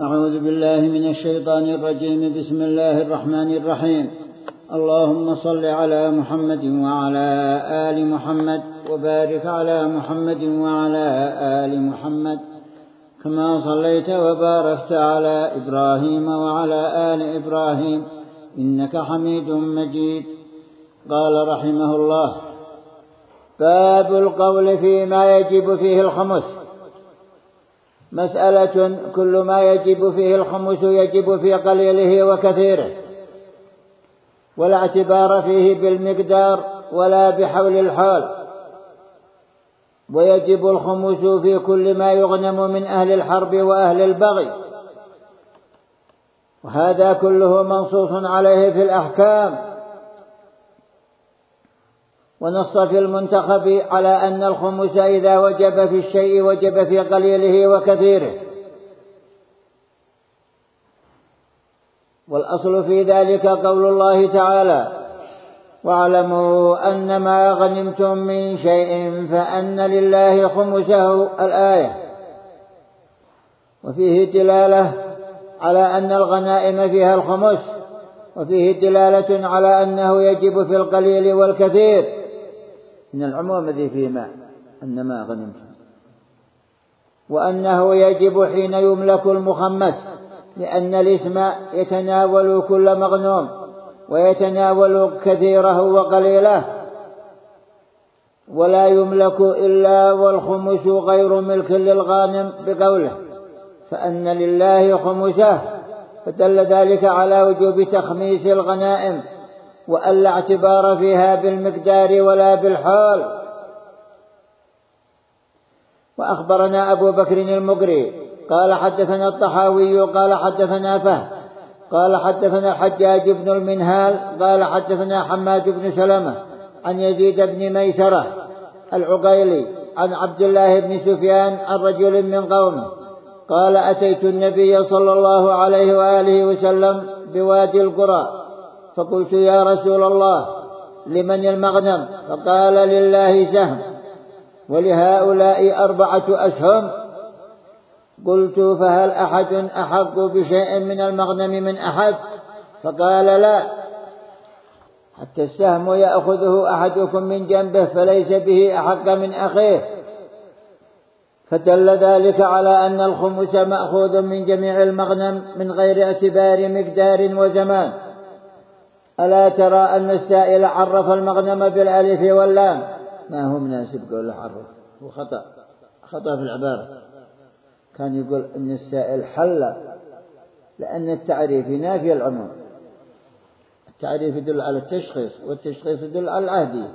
أعوذ بالله من الشيطان الرجيم. بسم الله الرحمن الرحيم. اللهم صل على محمد وعلى آل محمد وبارك على محمد وعلى آل محمد كما صليت وباركت على إبراهيم وعلى آل إبراهيم إنك حميد مجيد. قال رحمه الله: باب القول فيما يجب فيه الخمس. مسألة: كل ما يجب فيه الخمس يجب في قليله وكثيره، ولا اعتبار فيه بالمقدار ولا بحول الحال، ويجب الخمس في كل ما يغنم من أهل الحرب وأهل البغي، وهذا كله منصوص عليه في الأحكام. ونص في المنتخب على أن الخمس إذا وجب في الشيء وجب في قليله وكثيره، والأصل في ذلك قول الله تعالى: واعلموا أن ما غنمتم من شيء فأن لله خمسه، الآية. وفيه دلالة على أن الغنائم فيها الخمس، وفيه دلالة على أنه يجب في القليل والكثير من العموم ذي فيما أن ما غنمتم، وأنه يجب حين يملك المخمس، لأن الاسم يتناول كل مغنوم ويتناول كثيره وقليله، ولا يملك إلا والخمس غير ملك للغانم بقوله فأن لله خمسه، فدل ذلك على وجوب تخميس الغنائم، وألا اعتبار فيها بالمقدار ولا بالحال. وأخبرنا أبو بكر المقري قال حدثنا الطحاوي قال حدثنا فهد قال حدثنا الحجاج بن المنهال قال حدثنا حماد بن سلمة عن يزيد بن ميسرة العقيلي عن عبد الله بن سفيان عن رجل من قومه قال: أتيت النبي صلى الله عليه وآله وسلم بوادي القرى، فقلت: يا رسول الله، لمن المغنم؟ فقال: لله سهم، ولهؤلاء 4 أسهم. قلت: فهل أحد أحق بشيء من المغنم من أحد؟ فقال: لا، حتى السهم يأخذه أحدكم من جنبه فليس به أحق من أخيه. فدل ذلك على أن الخمس مأخوذ من جميع المغنم من غير اعتبار مقدار وزمان. ألا ترى أن السائل عرف المغنم بالألف واللام؟ ما هو مناسب قول عرف، هو خطأ في العبارة. كان يقول أن السائل حل، لأن التعريف ينافي العموم. التعريف يدل على التشخيص، والتشخيص يدل على العهدية،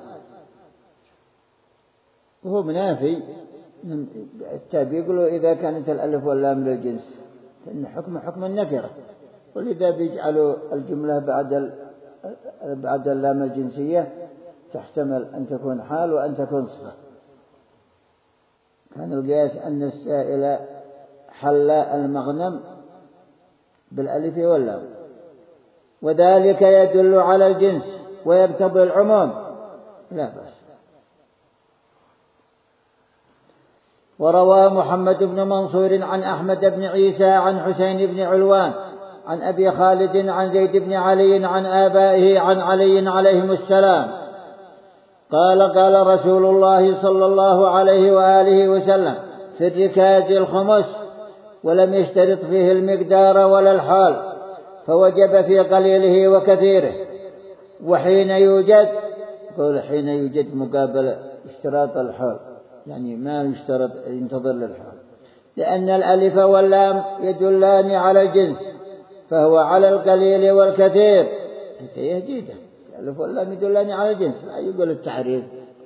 وهو منافي. التابع يقولوا إذا كانت الألف واللام للجنس فإن حكم النكرة، ولذا بيجعلوا الجملة بعد اللام الجنسية تحتمل أن تكون حال وأن تكون صفة. كان القياس أن السائل حل المغنم بالألف واللام، وذلك يدل على الجنس ويقتضي العموم، لا بأس. وروى محمد بن منصور عن أحمد بن عيسى عن حسين بن علوان عن أبي خالد عن زيد بن علي عن آبائه عن علي عليهم السلام قال: قال رسول الله صلى الله عليه وآله وسلم: في الركاز الخمس، ولم يشترط فيه المقدار ولا الحال، فوجب في قليله وكثيره. وحين يوجد، قول حين يوجد مقابل اشتراط الحال، يعني ما يشترط ينتظر للحال، لأن الألف واللام يدلان على الجنس، فهو على القليل والكثير. هي جديدة، الألف واللام يدلان على الجنس، لا يقول التعريف.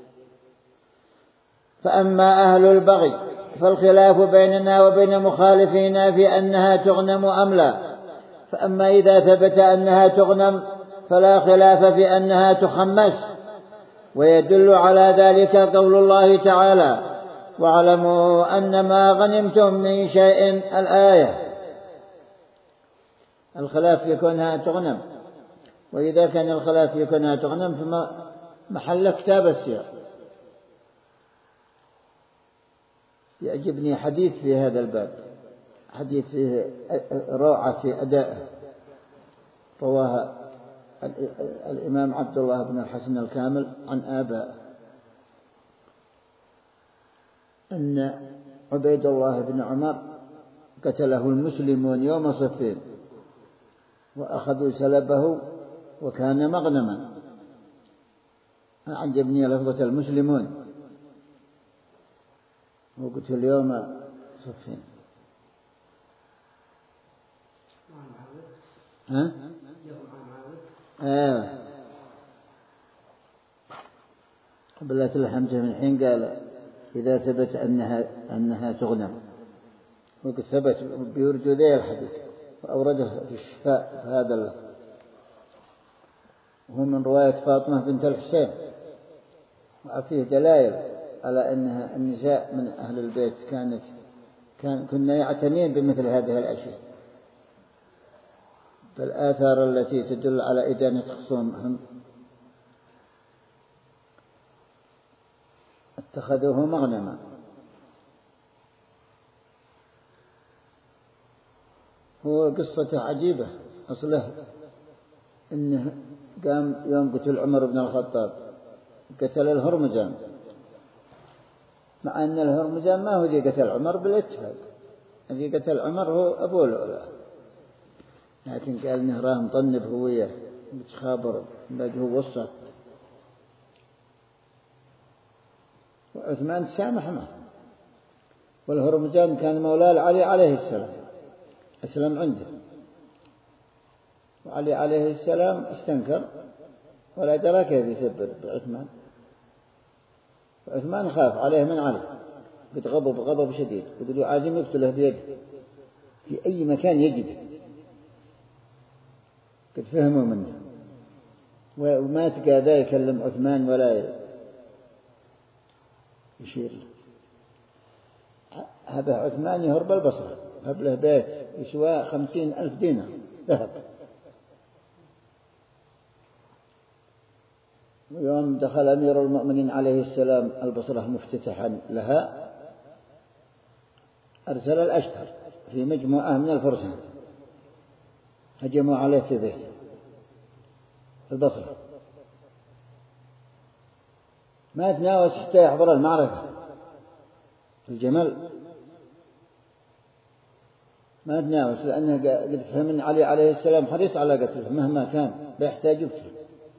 فأما أهل البغي فالخلاف بيننا وبين مخالفينا في أنها تغنم أم لا. فأما إذا ثبت أنها تغنم فلا خلاف في أنها تخمس، ويدل على ذلك قول الله تعالى: واعلموا أن ما غنمتم من شيء، الآية. الخلاف يكونها تغنم، وإذا كان الخلاف يكونها تغنم فمحل كتاب السير. يعجبني حديث في هذا الباب حديث فيه روعة في أدائه، رواها الإمام عبد الله بن الحسن الكامل عن آبائه أن عبيد الله بن عمر قتله المسلمون يوم صفين وأخذوا سلبه وكان مغنما. أعجبني لفظة المسلمون، وقتل يوم صفين. ها؟ قبلت الحمزة من حين قال إذا ثبت أنها تغنم، وقد ثبت بيرجو ذي الحديث وأورده في الشفاء في هذا اللفظ، وهو من رواية فاطمة بنت الحسين، وفيه دلائل على أنها النساء من أهل البيت كنا يعتنين بمثل هذه الأشياء. فالآثار التي تدل على إدانة خصومهم اتخذوه مغنما. هو قصته عجيبة، أصله إنه قام يوم قتل عمر بن الخطاب قتل الهرمزان، مع أن الهرمزان ما هو ذي قتل عمر بالاتفاق، الذي قتل عمر هو أبو لؤلؤة، لكن قال إنه راه مطنب هو وياه متخابر بعد هو وصل، وعثمان تسامح معه. والهرمزان كان مولى علي عليه السلام، أسلم عنده، وعلي عليه السلام استنكر ولا درى كيف يسبب بعثمان، وعثمان خاف عليه من علي، قد غضب شديد، قد عازم يقتله بيده في أي مكان يجده، قد فهموا منه، وما تقى ذا يكلم عثمان ولا يشير له. هذا عثمان يهرب البصرة، هب له بيت يسوى 50,000 دينار ذهب، ويوم دخل أمير المؤمنين عليه السلام البصرة مفتتحا لها أرسل الأشتر في مجموعة من الفرسان هجموا عليه في بيته في البصرة، ما تناوش حتى يحضر المعركة في الجمل، ما تناوش، لأنه قد فهم أن علي عليه السلام حريص على قتله مهما كان بيحتاج يقتله.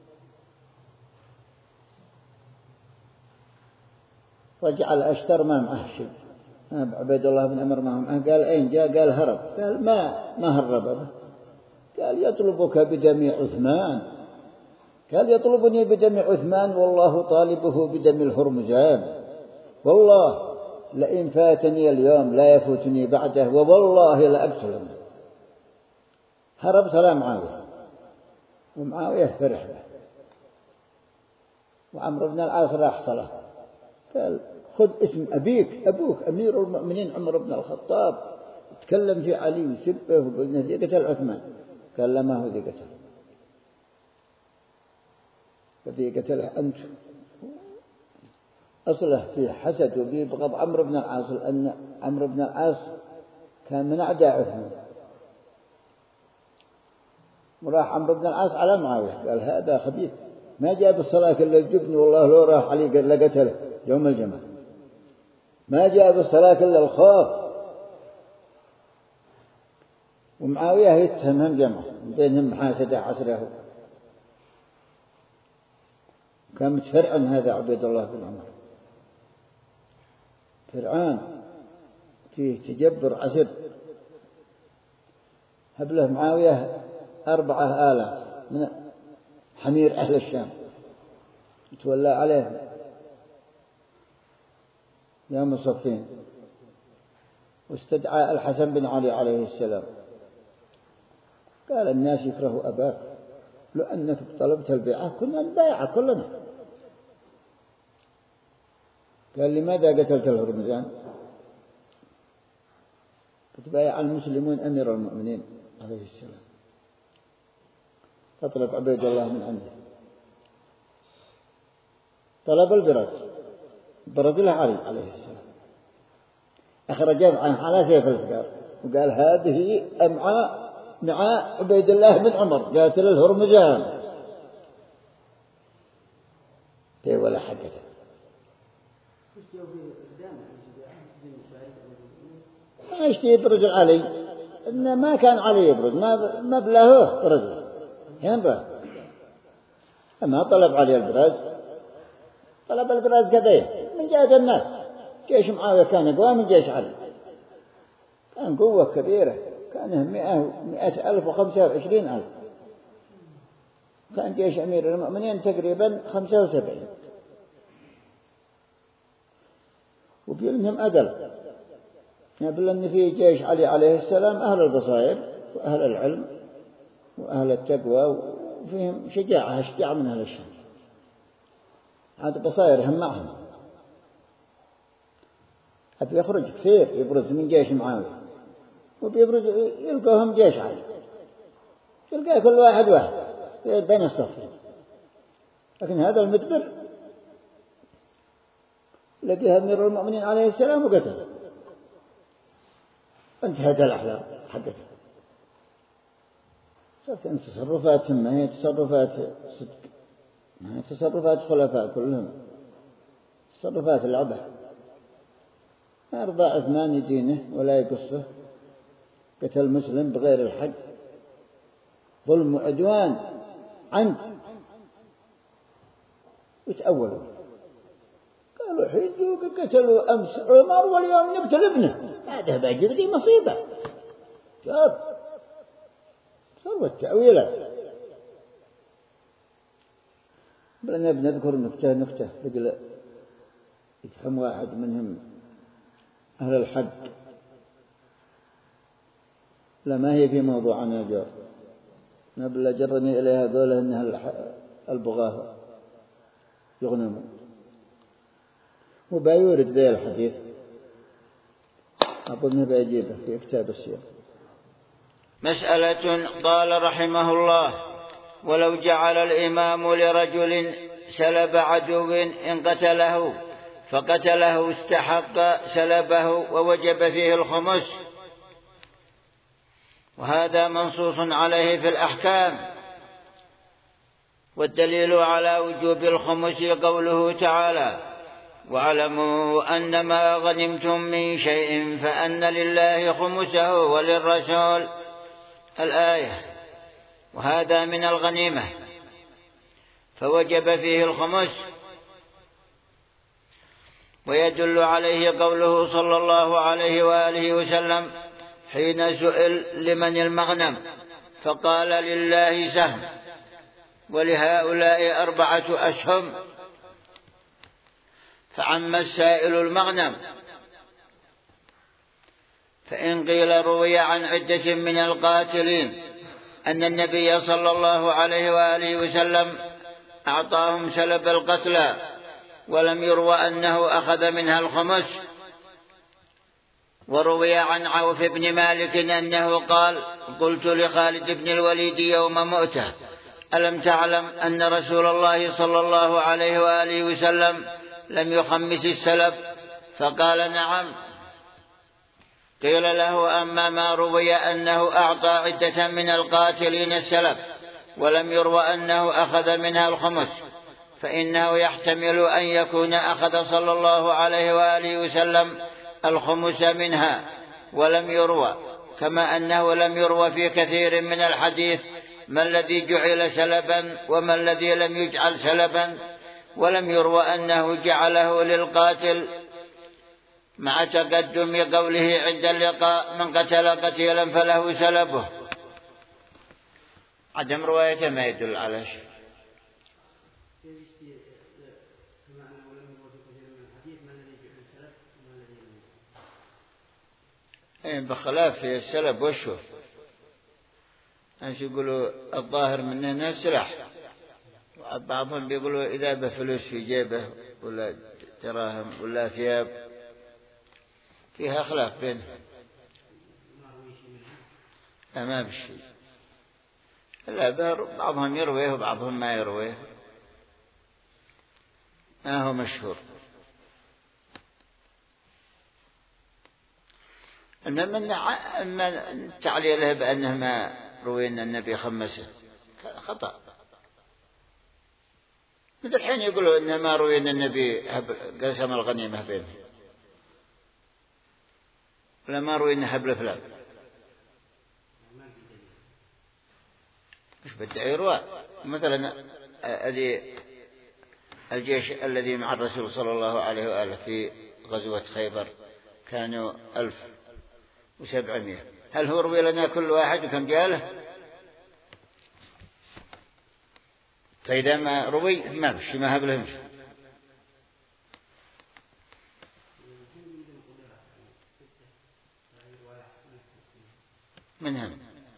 رجع الأشتر ما معه شيء، عبيد الله بن عمر ما معه، قال أين جاء؟ قال هرب. قال ما هرب به، قال يطلبك بدم عثمان، قال يطلبني بدم عثمان والله طالبه بدم الهرمزان، والله لئن فاتني اليوم لا يفوتني بعده، ووالله لأقتله. هرب سلام معاوية، ومعاوية فرح به، وعمرو بن العاص راح صلاة، قال خذ اسم أبوك أمير المؤمنين عمر بن الخطاب تكلم في علي وسبه وقلنا ذي قتل عثمان، قال لا ما هو ذي قتل، وذي قتله أنت. أصله في حسد وبيبغض عمرو بن العاص، لأن عمرو بن العاص كان من أعداء عثمان، وراح عمرو بن العاص على معاوية قال هذا خبيث ما جاب الصلاة إلا الجبن، والله لو راح علي قال لقتله يوم الجمعة، ما جاب الصلاة إلا الخوف. ومعاوية يتهمهم جمعة بينهم محاسدة عسره، كان متفرعن هذا عبيد الله بن عمر، فرعان فيه تجبر عسر. هبله معاوية 4,000 من حمير أهل الشام يتولى عليهم يوم صفين، واستدعى الحسن بن علي عليه السلام، قال الناس يكرهوا أباك، لو أنك طلبت البيعة كنا نبايع كلنا. قال لماذا قتلت الهرمزان؟ قد بايع المسلمون أمير المؤمنين عليه السلام، فطلب عبيد الله من عنده، طلب البرز له علي عليه السلام، أخرج عنه على سيف الفقار وقال هذه مع عبيد الله بن عمر قاتل الهرمزان ولا حقته. ما يشتي يبرز علي، إن ما كان علي يبرز، ما بلاه برز هين برز، أما طلب علي البراز، طلب البراز كذا من جهة الناس. جيش معاوية كان أقوى من جيش علي، كان قوة كبيرة، كان 100,000 و25,000. كان جيش أمير المؤمنين تقريبا 75، وقيل إنهم أدل. يقول أن في جيش علي عليه السلام أهل البصائر وأهل العلم وأهل التقوى، وفيهم شجاعة من أهل الشام. هذا بصائر هم معهم. أبي يخرج كثير يبرز من جيش معاوية، وبيبرز يلقاهم جيش علي، يلقى كل واحد بين الصفين. لكن هذا المدبر لقيها أمير المؤمنين عليه السلام وقتل، انتهت الأحلام حقته. صارت تصرفاتهم ما هي تصرفات صدق، ما هي تصرفات خلفاء كلهم، تصرفات العبث. ما يرضى عثمان يدينه ولا يقصه، قتل مسلم بغير الحق، ظلم وعدوان عمد. وتأولوا قالوا حيدوا قتلوا أمس عمر واليوم نقتل ابنه، هذا باجر دي مصيبة. شوف صاروا التأويلات. بنذكر نكتة بقل يفهم واحد منهم أهل الحق، لا ما هي في موضوعنا جار، نبلا جرني إليها قوله إنها البغاة يغنمون، وبيورد ذي الحديث أظن بيجيبه في كتاب السير. مسألة. قال رحمه الله: ولو جعل الإمام لرجل سلب عدو إن قتله فقتله استحق سلبه ووجب فيه الخمس، وهذا منصوص عليه في الأحكام. والدليل على وجوب الخمس قوله تعالى: واعلموا أن ما غنمتم من شيء فأن لله خمسه وللرسول، الآية. وهذا من الغنيمة فوجب فيه الخمس. ويدل عليه قوله صلى الله عليه وآله وسلم حين سئل لمن المغنم فقال: لله سهم ولهؤلاء 4 أسهم، فعم السائل المغنم. فإن قيل روي عن عدة من القاتلين أن النبي صلى الله عليه وآله وسلم أعطاهم سلب القتلى ولم يروى أنه أخذ منها الخمس. وروي عن عوف بن مالك أنه قال: قلت لخالد بن الوليد يوم مؤتة: ألم تعلم أن رسول الله صلى الله عليه وآله وسلم لم يخمس السلب؟ فقال: نعم. قيل له: أما ما روي أنه أعطى عدة من القاتلين السلب ولم يروى أنه أخذ منها الخمس، فإنه يحتمل أن يكون أخذ صلى الله عليه وآله وسلم الخمس منها ولم يروى، كما أنه لم يروى في كثير من الحديث ما الذي جعل سلبا وما الذي لم يجعل سلبا، ولم يروى أنه جعله للقاتل، مع تقدم قوله عند اللقاء: من قتل قتيلا فله سلبه. عدم روايته ما يدل على شيء. بخلاف في السلب وشو الناس يقولوا الظاهر منه سلاح، وبعضهم بيقولوا إذا بفلوس في جيبه ولا دراهم ولا ثياب، فيها خلاف بينهم. ما بشيء لا، بعضهم يرويه وبعضهم ما يرويه، ما هو مشهور. أما تعليله بأنه ما روي أن النبي خمسه خطأ. مثل الحين يقولوا إن ما روي أن النبي قسم الغنيمة بينهم، ولا ما روي أنه هبل فلان. مش بدأ يروى. مثلا الجيش الذي مع الرسول صلى الله عليه وآله في غزوة خيبر كانوا 1700، هل هو روي لنا كل واحد وكم جاله؟ فإذا ما روي ما بشي ما هبلهمش. منهم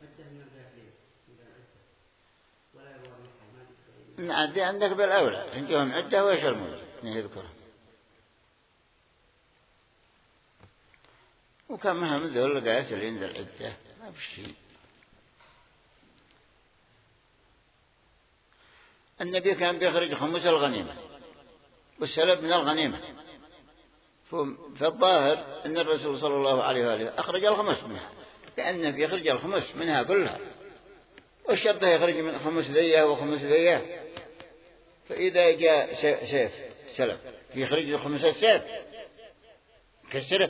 نعدي عندك بالأولى عندهم عدة وإيش الموجود يذكرها، وكم هم ذول قاتلين ذا العدة ما بشي. النبي كان بيخرج خمس الغنيمة والسلب من الغنيمة، فالظاهر أن الرسول صلى الله عليه وآله أخرج الخمس منها، لأنه بيخرج الخمس منها كلها، والشرط يخرج من خمس ذية وخمس ذية. فإذا جاء سيف سلب يخرج خمس السيف كالسلب.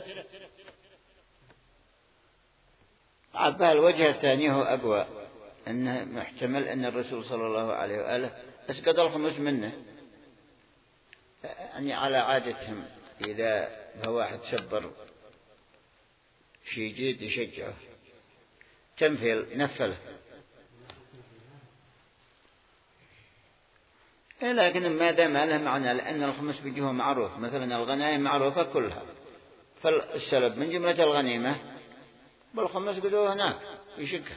عبها الوجه الثاني هو أقوى، أنه محتمل أن الرسول صلى الله عليه وآله أسقط الخمس منه، يعني على عادتهم إذا واحد سبر شيء جيد يشجعه تنفيل نفله، لكن ما دام له معنى، لأن الخمس بيجيه معروف. مثلا الغنائم معروفة كلها، فالسلب من جملة الغنيمة بالخمس قدوه هناك يشكه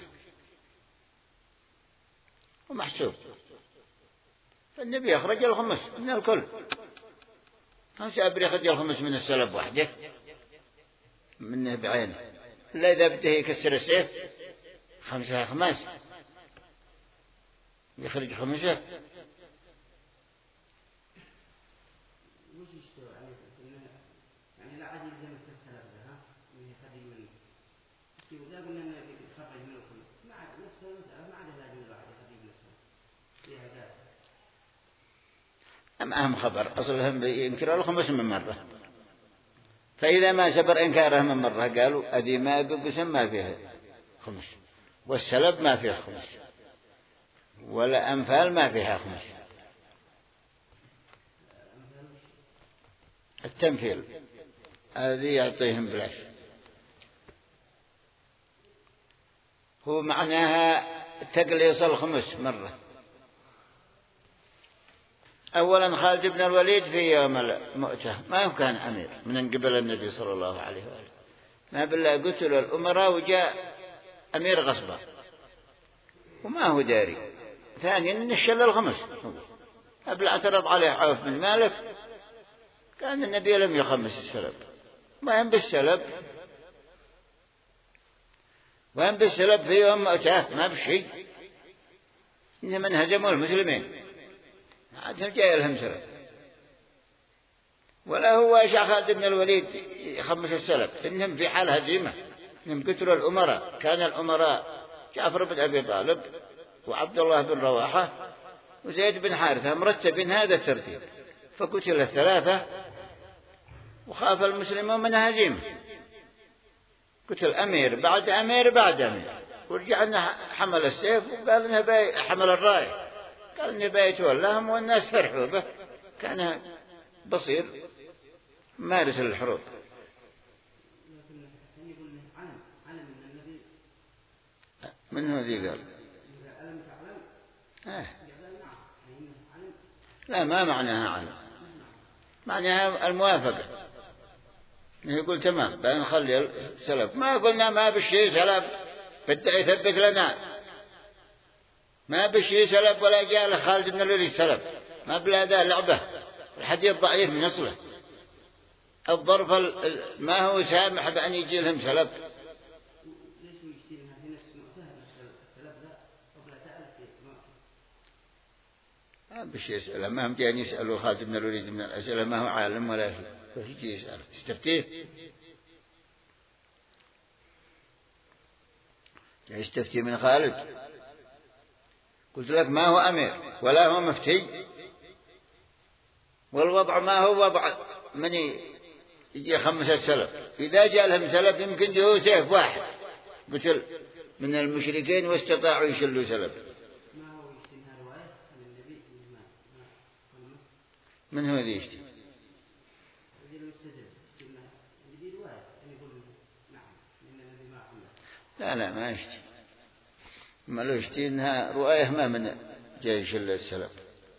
ومحسوب. فالنبي يخرج الخمس من الكل، هل سأبري يخرج الخمس من السلب وحده منه بعينه، إلا إذا بده يكسر السيف خمسة خماس يخرج خمسة. يعني لا عادي زي ما تسلب ها من هذه من يقول قلنا إن خرج منه كله مع نفس المسألة ما عاد لازم الواحد هذه المسألة فيها جاء. أهم خبر أصلهم ينكروا الخمس من مرة، فإذا ما سبر إنكاره من مرة قالوا أدي ما قسم ما فيها خمس، والسلب ما فيها خمس، ولا أنفال ما فيها خمس. التنفيل هذه يعطيهم بلاش، هو معناها تقليص الخمس مرة. أولا خالد بن الوليد في يوم المؤتة ما كان أمير من قبل النبي صلى الله عليه وآله، ما بالله قتل الأمراء وجاء أمير غصبا وما هو داري. ثانيا نشل الخمس قبل اعترض عليه عوف بن مالك، كان النبي لم يخمس السلب، وين بالسلب وين بالسلب في يوم مؤتة ما بشي، إنهم انهزموا المسلمين عادهم جاء لهم سلب. ولا هو خالد بن الوليد يخمس السلب، إنهم في حال هزيمة، إنهم قتلوا الأمراء. كان الأمراء جعفر بن أبي طالب وعبد الله بن رواحة وزيد بن حارثة مرتبين هذا الترتيب، فقتل الثلاثة وخاف المسلمون من هزيمة. قتل أمير بعد أمير بعد أمير، ورجع أنه حمل السيف وقال أنه حمل الراية، قال أنه بيتولاهم والناس فرحوا به، كان بصير مارس الحروب. من هو ذي قال لا ما معناها علم، معناها الموافقة. يقول تمام بأن نخلي السلف، ما قلنا ما بشي سلف بدأ يثبت لنا، ما بشي سلف ولا جاء لخالد بن الوليد سلف، ما بلا ذا لعبة. الحديث ضعيف من أصله، الظرف ما هو سامح بأن يجي لهم سلف. بشي يسأله، ما هم جاء يسألوا خالد بن الوليد من الأسئلة، ما هو عالم ولا شيء، فيجي يسأله استفتيه. النبي صلى الله عليه وسلم قال: لا تسبوا الأنصار، فإنهم قوم لم ينالوا نصرا من الله ولا نصر من المؤمنين. النبي صلى الله عليه وسلم قال: لا تسبوا الأنصار، فإنهم قوم لم ينالوا نصرا من الله ولا نصر من المؤمنين. بشي يسأله، ما هم جاء يسألوا خالد بن الوليد من الأسئلة ما هو عالم ولا شيء. يستفتي من خالد. قلت لك ما هو أمير ولا هو مفتي، والوضع ما هو وضع من يجي 5 سلف. إذا جاء لهم سلف يمكن جاءوا سيف واحد قتل من المشركين واستطاعوا يشلوا سلف. من هو ذي يشتي؟ لا ما يشتي، ما لو يشتي إنها رؤية ما من جاي يشل السلف.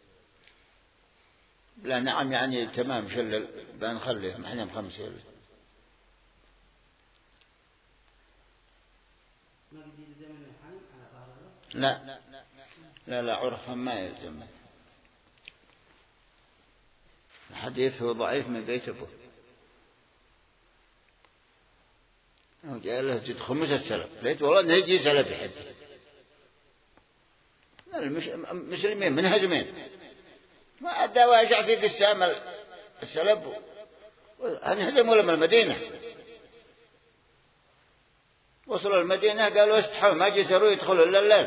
لا نعم يعني تمام شلل بنخليه احنا ب5 يوم. لا عرفا ما يلزم. الحديث هو ضعيف من بيت أبوه. جاء له جد 5 سلف ليت والله إنه يجي سلف يحب. المسلمين منهزمين، ما أدى واجع في قسام السلف انهزموا لهم المدينة. وصلوا المدينة قالوا استحوا ما جسروا يدخلوا إلا الليل،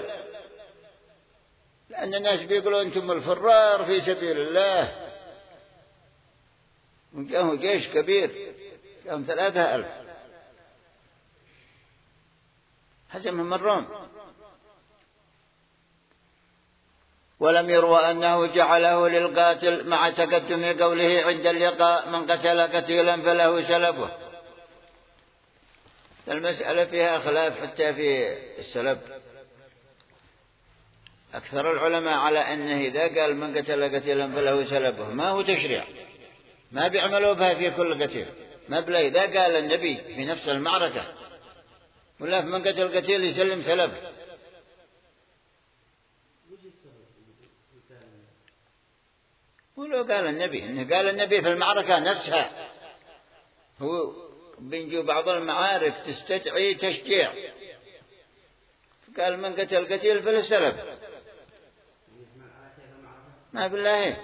لأن الناس بيقولوا أنتم الفرار في سبيل الله. وجاءه جيش كبير جاءهم 3000 هزمهم الروم. ولم يروى أنه جعله للقاتل مع تقدم قوله عند اللقاء من قتل قتيلا فله سلبه. المسألة فيها خلاف حتى في السلب. أكثر العلماء على أنه إذا قال من قتل قتيلا فله سلبه ما هو تشريع، ما بيعملوا بها في كل قتيل، ما بلا إذا قال النبي في نفس المعركة ولا في من قتل قتيل يسلم سلبه. ولو قال النبي إنه قال النبي في المعركة نفسها، هو بنجو بعض المعارك تستدعي تشجيع، قال من قتل قتيل فله سلب. ما بالله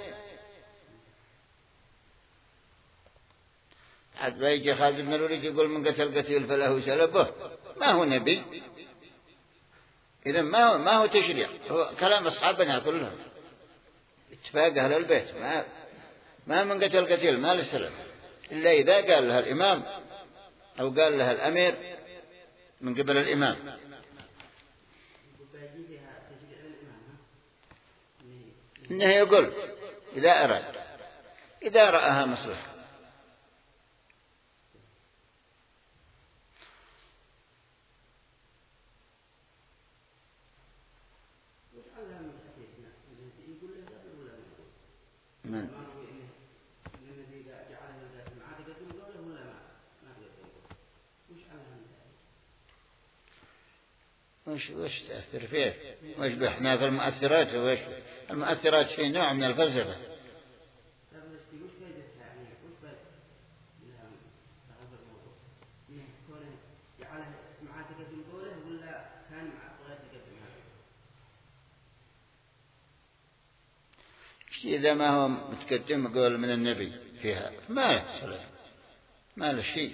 عاد بيجي خالد بن الوليد يقول من قتل قتيل فله سلبه، ما هو نبي. إذا ما هو تشريع، هو كلام أصحابنا كلهم اتفاق أهل البيت. ما من قتل قتيل ما له سلب إلا إذا قال لها الإمام أو قال لها الأمير من قبل الإمام. إنه يقول إذا أراد، إذا رأها مصلحة. من وش تأثر فيه؟ وش بإحنا في المؤثرات؟ وش المؤثرات في نوع من الفلسفة. إذا ما هو متقدم قول من النبي فيها ما له سلام، ما له شيء.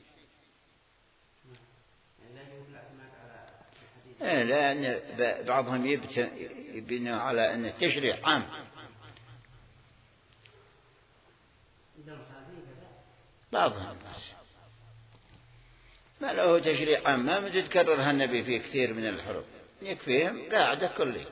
لأن بعضهم يبنى على أن التشريع عام. بعضهم ما له تشريع عام، ما متكررها النبي في كثير من الحروب، يكفيهم قاعدة كلها.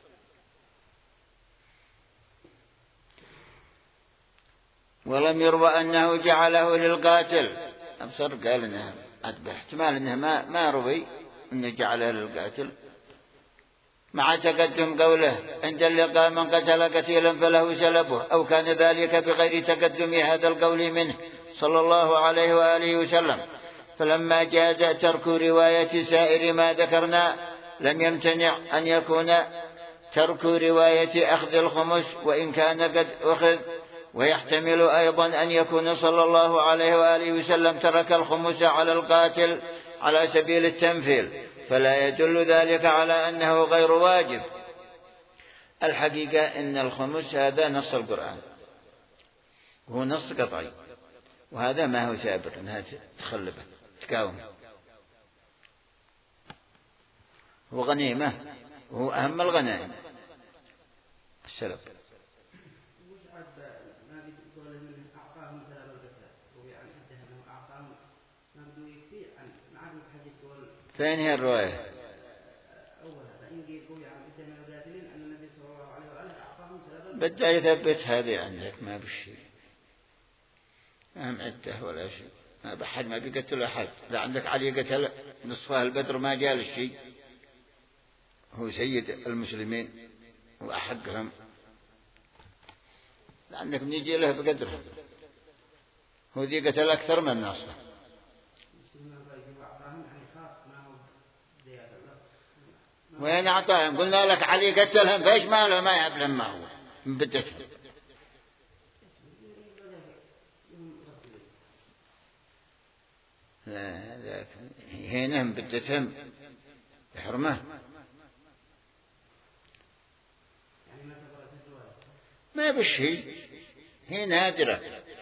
ولم يروى أنه جعله للقاتل. أبصر قال إنه احتمال إنه ما روي أنه جعله للقاتل مع تقدم قوله عند اللقاء من قتل قتيلا فله سلبه، أو كان ذلك بغير تقدم هذا القول منه صلى الله عليه وآله وسلم. فلما جاز ترك رواية سائر ما ذكرنا لم يمتنع أن يكون ترك رواية أخذ الخمس وإن كان قد أخذ، ويحتمل أيضا أن يكون صلى الله عليه وآله وسلم ترك الخمس على القاتل على سبيل التمثيل، فلا يدل ذلك على أنه غير واجب. الحقيقة إن الخمس هذا نص القرآن، هو نص قطعي، وهذا ما هو سابق أنها تخلبه تكاوم. هو غنيمة وهو أهم الغنائم السلب. فين هي الرواية؟ بدأ يثبت هذه عندك ما بشي أهم عدة ولا شيء ما بحد ما بيقتل أحد. لا عندك علي قتل نصفها البدر ما جال الشيء هو سيد المسلمين وأحقهم. لا عندك من يجي له بقدره هو ذي قتل أكثر من نصفه. وين أعطاهم؟ قلنا لك علي قتلهم فايش ماله ما يعلم ما هو من بدتهم. لا ذاك هنا من بدتهم حرمه ما بشي هي نادرة.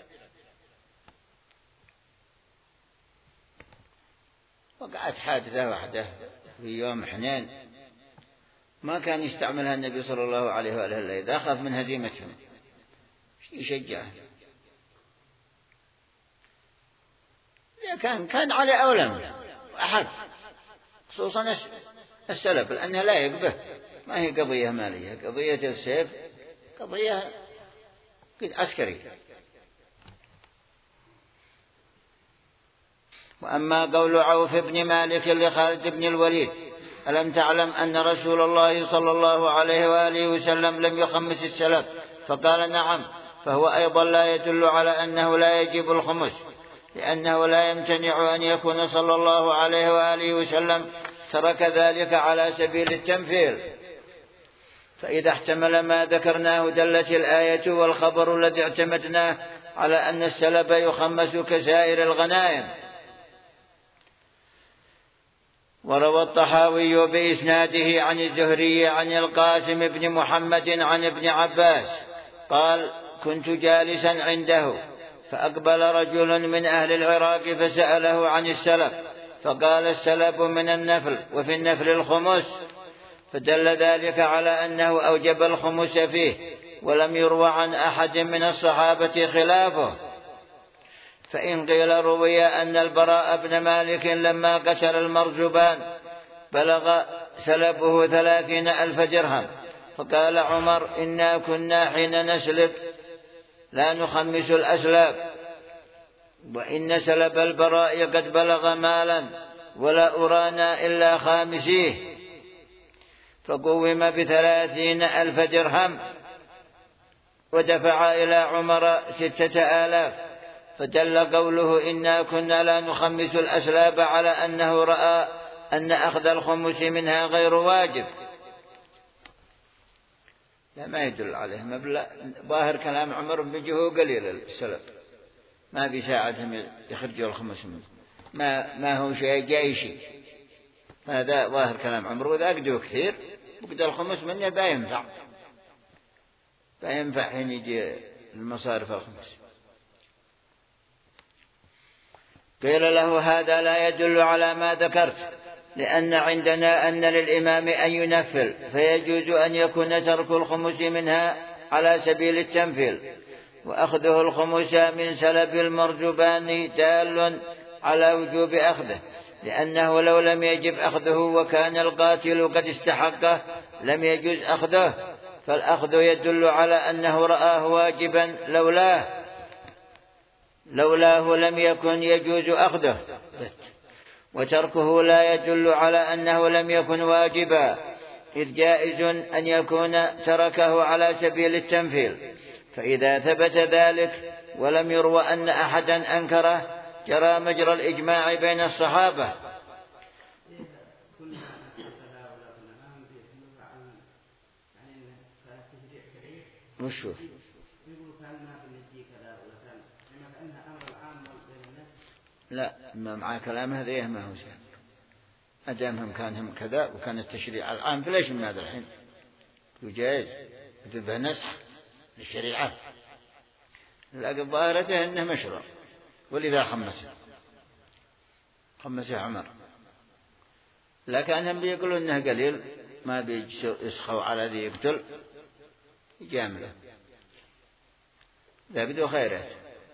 وقعت حادثة واحدة في يوم حنين ما كان يستعملها النبي صلى الله عليه وآله إلا إذا خاف من هزيمتهم يشجعه. كان على أولم أحد خصوصا السلف لأنها لا يقبه ما هي قضية مالية قضية السيف قضية عسكري. وأما قول عوف بن مالك لخالد بن الوليد ألم تعلم أن رسول الله صلى الله عليه وآله وسلم لم يخمس السلف فقال نعم فهو أيضا لا يدل على أنه لا يجب الخمس لأنه لا يمتنع أن يكون صلى الله عليه وآله وسلم ترك ذلك على سبيل التمثيل. فإذا احتمل ما ذكرناه دلت الآية والخبر الذي اعتمدناه على أن السلف يخمس كسائر الغنائم. وروى الطحاوي بإسناده عن الزهري عن القاسم بن محمد عن ابن عباس قال كنت جالسا عنده فأقبل رجل من أهل العراق فسأله عن السلف فقال السلف من النفل وفي النفل الخمس فدل ذلك على أنه أوجب الخمس فيه ولم يروى عن أحد من الصحابة خلافه. فإن قيل روي أن البراء بن مالك لما قتل المرزبان بلغ سلبه 30,000 درهم فقال عمر إنا كنا حين نسلب لا نخمس الأسلاب وإن سلب البراء قد بلغ مالا ولا أرانا إلا خامسيه فقوم 30,000 درهم ودفع إلى عمر 6,000 فدل قوله إنا كنا لا نخمس الأسلاب على أنه رأى أن أخذ الخمس منها غير واجب. لا ما يدل عليه ظاهر كلام عمر بجهه قليل السلف ما بيساعدهم يخرجوا الخمس منه ما هو شيء جايشي هذا ظاهر كلام عمر وذا قدوا كثير وقد الخمس منه بينفع حين يجي المصارف الخمس. قيل له هذا لا يدل على ما ذكرت لأن عندنا أن للإمام أن ينفل فيجوز أن يكون ترك الخمس منها على سبيل التنفيل وأخذه الخمس من سلب المرجبان دال على وجوب أخذه لأنه لو لم يجب أخذه وكان القاتل قد استحقه لم يجوز أخذه فالأخذ يدل على أنه رآه واجبا لولاه لم يكن يجوز أخذه وتركه لا يدل على أنه لم يكن واجبا إذ جائز أن يكون تركه على سبيل التنفيل. فإذا ثبت ذلك ولم يروى أن أحدا أنكره جرى مجرى الإجماع بين الصحابة. وشو لا ما مع كلام هذا ما هو شيء أدامهم كانهم كذا وكان التشريع العام فليش من هذا الحين يجاز بدون نسخ للشريعة لكن ظاهرته أنه مشروع ولذا خمسه عمر. لكنهم بيقولوا إنه قليل، ما بيسخوا على ذي يقتل يجامله، ذاقدوا خيرات.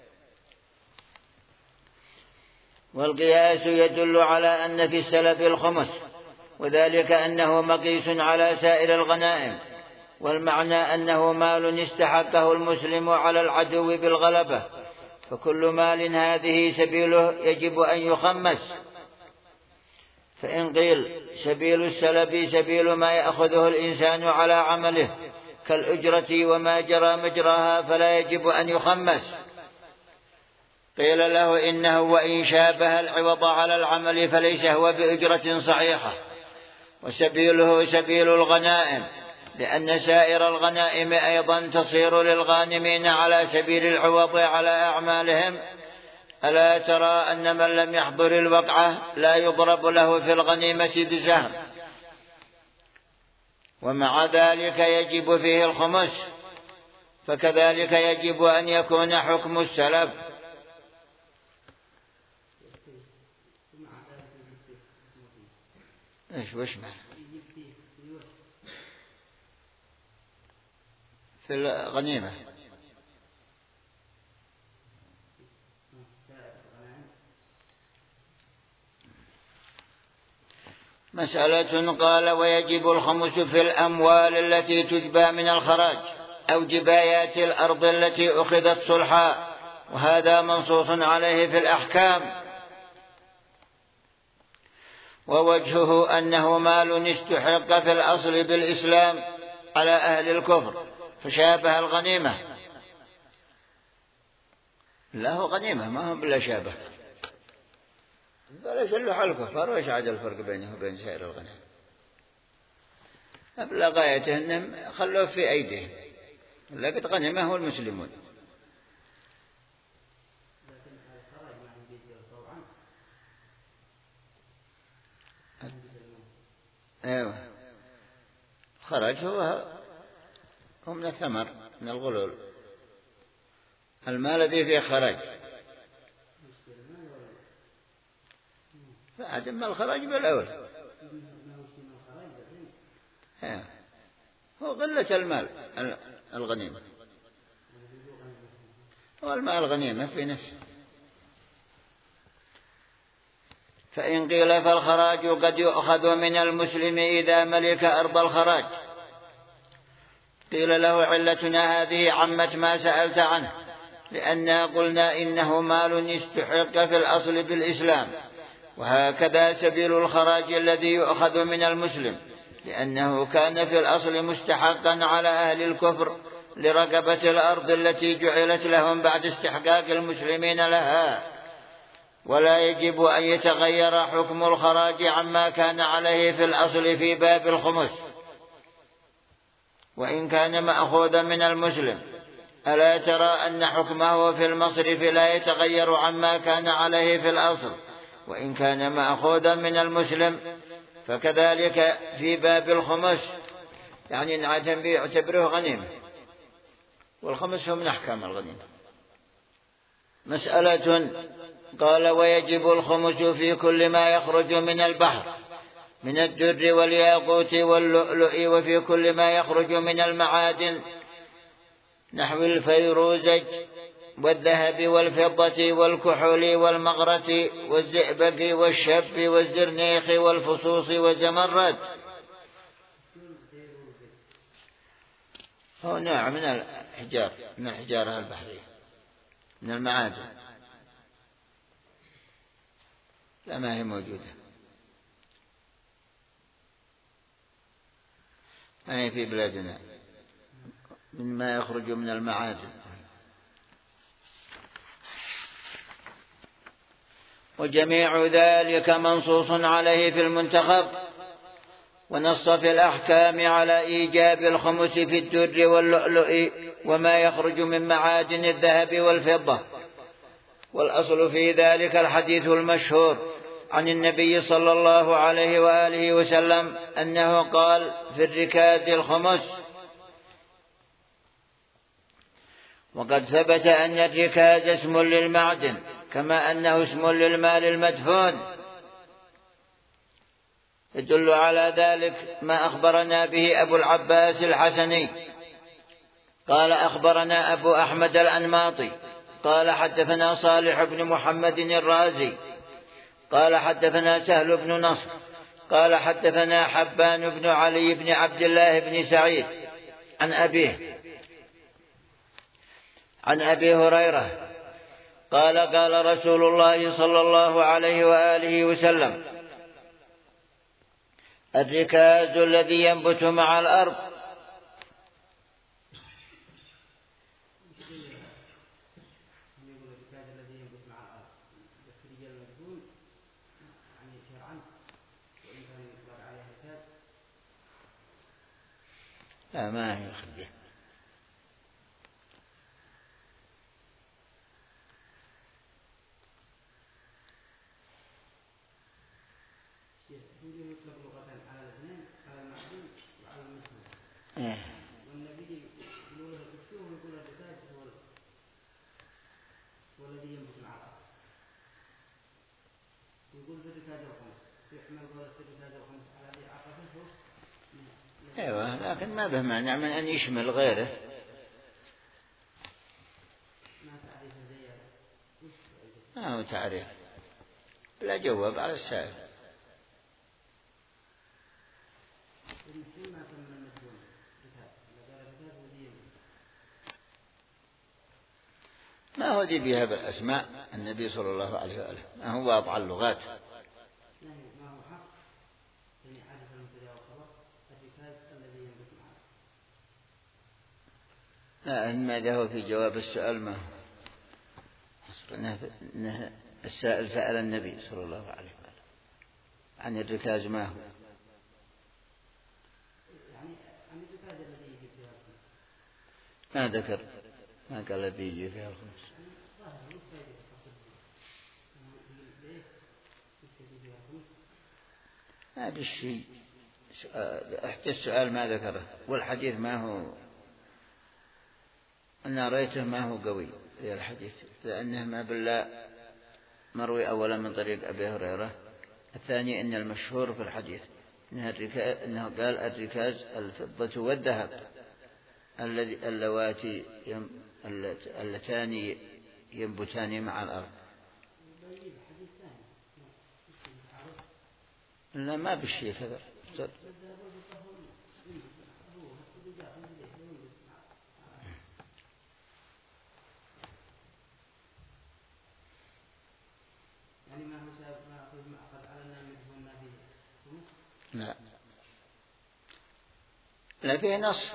والقياس يدل على أن في السلف الخمس، وذلك أنه مقيس على سائر الغنائم، والمعنى أنه مال استحقه المسلم على العدو بالغلبة، فكل مال هذه سبيله يجب أن يخمس. فإن قيل سبيل السلف سبيل ما يأخذه الإنسان على عمله كالأجرة وما جرى مجراها فلا يجب أن يخمس، قيل له إنه وإن شابه العوض على العمل فليس هو بأجرة صحيحة، وسبيله سبيل الغنائم، لأن سائر الغنائم أيضا تصير للغانمين على سبيل العوض على أعمالهم. ألا ترى أن من لم يحضر الوقعة لا يضرب له في الغنيمة بسهم، ومع ذلك يجب فيه الخمس، فكذلك يجب أن يكون حكم السلف. وش معنى في الغنيمة؟ مسألة. قال ويجب الخمس في الأموال التي تجبى من الخراج أو جبايات الأرض التي أخذت صلحا، وهذا منصوص عليه في الأحكام. ووجهه أنه مال استحق في الأصل بالإسلام على أهل الكفر فشابه الغنيمة. لا هو غنيمة ما هم بلا شابه، قال شلوا الكفار وإيش عاد الفرق بينه وبين سائر الغنائم؟ أبلغ غايته أنهم خلوه في أيديهم، لقد غنمه المسلمون. أيوة خرج هو من الثمر من الغلول، المال الذي فيه خرج، فعدم الخراج بالأول هو غلة المال الغنيمة، والمال الغنيمة في نفسه. فإن قيل فالخراج قد يؤخذ من المسلم إذا ملك أرض الخراج، قيل له علتنا هذه عمت ما سألت عنه، لأننا قلنا إنه مال يستحق في الأصل بالإسلام، وهكذا سبيل الخراج الذي يؤخذ من المسلم، لأنه كان في الأصل مستحقا على أهل الكفر لرقبة الأرض التي جعلت لهم بعد استحقاق المسلمين لها. ولا يجب أن يتغير حكم الخراج عما كان عليه في الأصل في باب الخمس وإن كان مأخوذا من المسلم. ألا ترى أن حكمه في المصرف لا يتغير عما كان عليه في الأصل وإن كان مأخوذا من المسلم؟ فكذلك في باب الخمس، يعني نعتم يعتبره غنيمة، والخمس هو من أحكام الغنيمة. مسألة. قال ويجب الخمس في كل ما يخرج من البحر من الدر والياقوت واللؤلؤ، وفي كل ما يخرج من المعادن نحو الفيروزج والذهب والفضة والكحول والمغرة والزئبق والشب والزرنيخ والفصوص والزمرد. هو نوع من الحجار، من الحجارة البحرية، من المعادن، لا ما هي موجودة، ما هي في بلادنا، مما يخرج من المعادن. وجميع ذلك منصوص عليه في المنتخب، ونص في الأحكام على إيجاب الخمس في الدر واللؤلؤ وما يخرج من معادن الذهب والفضة. والأصل في ذلك الحديث المشهور عن النبي صلى الله عليه وآله وسلم أنه قال في الركاز الخمس. وقد ثبت أن الركاز اسم للمعدن كما أنه اسم للمال المدفون، يدل على ذلك ما أخبرنا به أبو العباس الحسني قال أخبرنا أبو أحمد الأنماطي قال حدثنا صالح بن محمد الرازي قال حدثنا سهل بن نصر قال حدثنا حبان بن علي بن عبد الله بن سعيد عن أبيه عن أبي هريرة قال قال رسول الله صلى الله عليه وآله وسلم: الركاز الذي ينبت مع الأرض لا ما يخليه. والنبي يقول له الكسوه ويقول الركاز هو الذي ينبت مع الأرض، ويقول في الركاز الخمس، يحمل قول في الركاز الخمس على ذي عقبه. ايوه لكن ما به مانع من أن يشمل غيره. ما هو تعريف، لا جواب على السائل. ما هو دي بها بالأسماء النبي صلى الله عليه وآله، ما هو واضع اللغات. ما هو حق يعني عارف المبتدا والخبر الركاز الذي ينبت معه. لا ماذا هو في جواب السؤال، ما هو إنه السائل سأل النبي صلى الله عليه وآله عن الركاز ما هو، يعني عن الركاز الذي يجي فيها الخمس. ما ذكر، ما قال الذي يجي فيها الخمس. هذا الشيء احتى السؤال ما ذكره، والحديث ما هو، أنا رأيته ما هو قوي في الحديث، لأنه ما بالله مروي أولا من طريق أبي هريرة، الثاني أن المشهور في الحديث أنه قال الركاز الفضة والذهب اللواتي اللتان ينبتان مع الأرض. لا ما بالشيء كذا. يعني ما هو سبب ما أخذ ما أخذ على النام منه لا لا فيه نص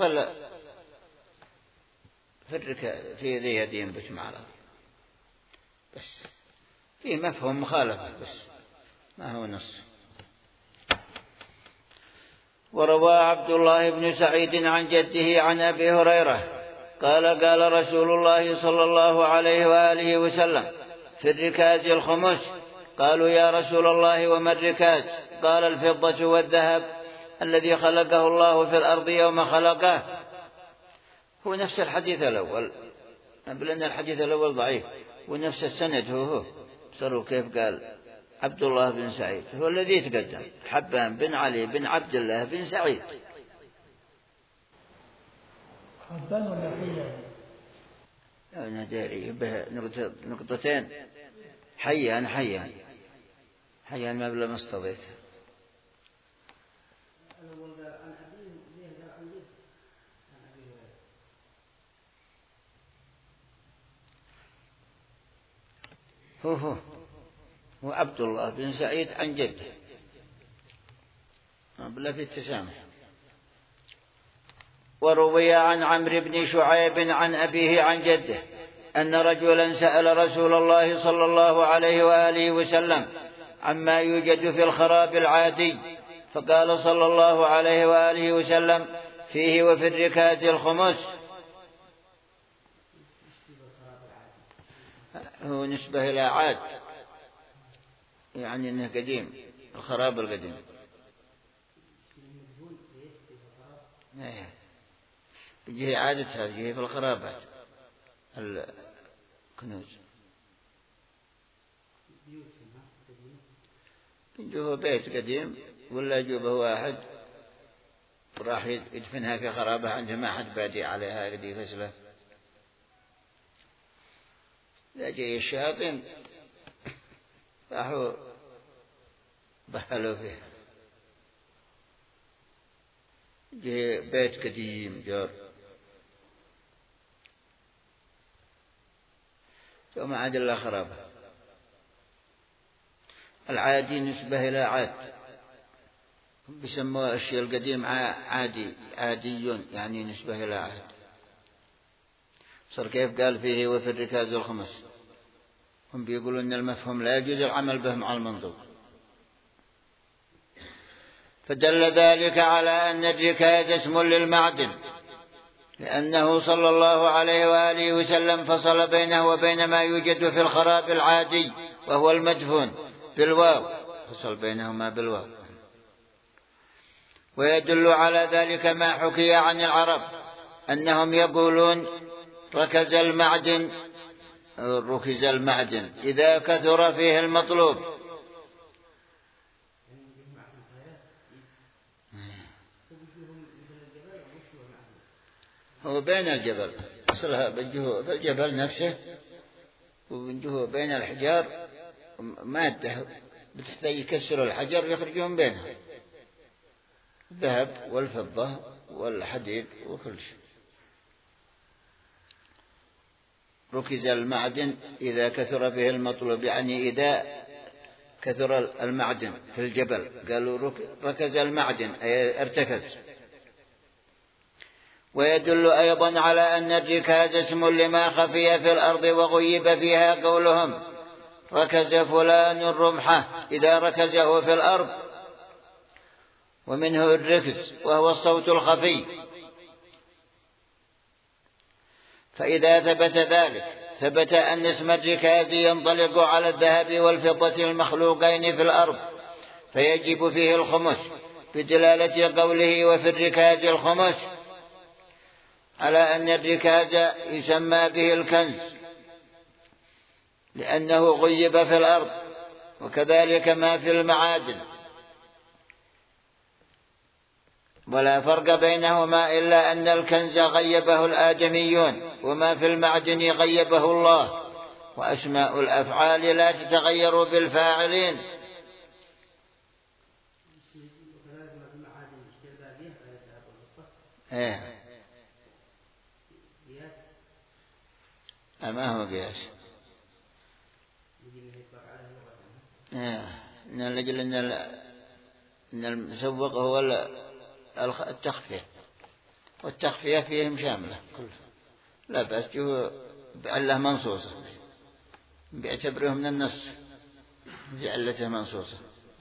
في ذي يد ينبت مع الأرض، بس فيه مفهوم مخالفة بس ما هو نص. وروى عبد الله بن سعيد عن جده عن أبي هريرة قال قال رسول الله صلى الله عليه وآله وسلم: في الركاز الخمس. قالوا: يا رسول الله وما الركاز؟ قال: الفضة والذهب الذي خلقه الله في الأرض يوم خلقه. هو نفس الحديث الأول، بل الحديث الأول ضعيف، ونفس السند هو صاروا كيف قال عبد الله بن سعيد هو الذي يتقدم، حبان بن علي بن عبد الله بن سعيد. حبان ولا حيان؟ أنا داري به نقطتين، حيان ما بلا مستضيف. هو عبد الله بن سعيد عن جده بلا في التسامح. وروي عن عمرو بن شعيب عن أبيه عن جده أن رجلا سأل رسول الله صلى الله عليه وآله وسلم عما يوجد في الخراب العادي، فقال صلى الله عليه وآله وسلم: فيه وفي الركاز الخمس. هو نسبة إلى عاد، يعني أنه قديم، الخراب القديم. يجي عادتها يجي في الخرابات الكنوز. يجوه بيت قديم ولا يجوبه واحد راح يدفنها في خرابة عنده ما حد بادي عليها قد يفسله. إذا جاء الشياطين راحوا بحلوا فيه. جاء بيت قديم جار وما عاد إلا خرابة. العادي نسبة إلى عاد، بيسموه الشيء القديم عادي يعني نسبة إلى عاد. صار كيف قال فيه وفي الركاز الخمس، هم بيقولوا أن المفهوم لا يجوز العمل به مع المنطوق. فدل ذلك على أن الركاز اسم للمعدن، لأنه صلى الله عليه وآله وسلم فصل بينه وبين ما يوجد في الخراب العادي وهو المدفون بالواو، فصل بينهما بالواو. ويدل على ذلك ما حكي عن العرب أنهم يقولون ركز المعدن إذا كثر فيه المطلوب. هو بين الجبل أصلها بالجبل نفسه، وبنجوه بين الحجار مادة بتحتاج يكسر الحجر يخرجون بينها، الذهب والفضة والحديد وكل شيء. ركز المعدن إذا كثر فيه المطلوب، يعني إذا كثر المعدن في الجبل قالوا ركز المعدن أي ارتكز. ويدل أيضا على أن الركاز اسم لما خفي في الأرض وغيب فيها، قولهم ركز فلان رمحه إذا ركزه في الأرض، ومنه الركز وهو الصوت الخفي. فإذا ثبت ذلك ثبت أن اسم الركاز ينطلق على الذهب والفضة المخلوقين في الأرض، فيجب فيه الخمس، بدلالة قوله وفي الركاز الخمس على أن الركاز يسمى به الكنز لأنه غيب في الأرض، وكذلك ما في المعادن، ولا فرق بينهما إلا أن الكنز غيبه الآدميون، وما في المعدن غيبه الله، وأسماء الأفعال لا تتغير بالفاعلين. ما هو قياس، إن الأجل إن المسوق هو التخفية، والتخفية فيهم شاملة كلها، لا بأس جه بعلة منصوصة بيعتبرهم من النص بعلته منصوصة.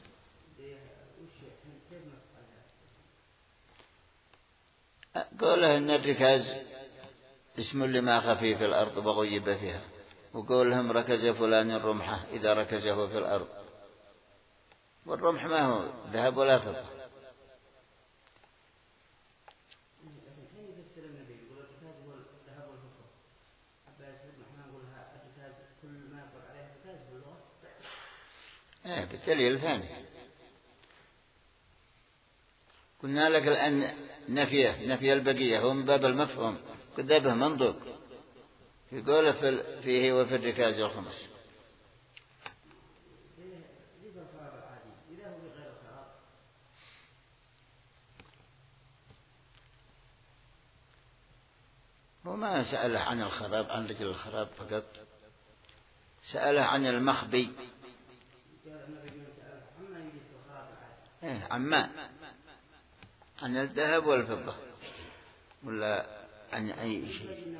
قوله إن الركاز اسم لما خفي في الأرض وغيب فيها، وقولهم ركز فلان رمحه إذا ركزه في الأرض، والرمح ما هو ذهب ولا فضة. بالدليل ثاني قلنا لك الآن نفي البقية هو من باب المفهوم، كذا به منطق يقول فيه وفي الركاز الخمس. وما سأله عن الخراب، عن رجل الخراب فقط، سأله عن المخبي. عن الذهب والفضة ولا عن أي شيء.